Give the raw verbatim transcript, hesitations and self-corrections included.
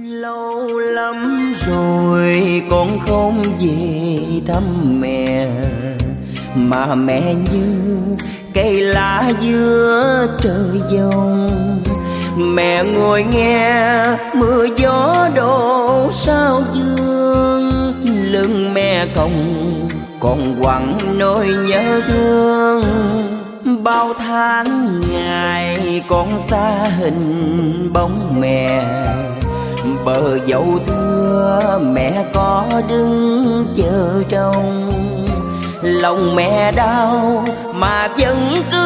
Lâu lắm rồi con không về thăm mẹ, mà mẹ như cây lá giữa trời giông. Mẹ ngồi nghe mưa gió đổ sao dương, lưng mẹ còng còn quặn nỗi nhớ thương. Bao tháng ngày con xa hình bóng mẹ, bờ dâu thưa mẹ có đứng chờ trông. Lòng mẹ đau mà vẫn cứ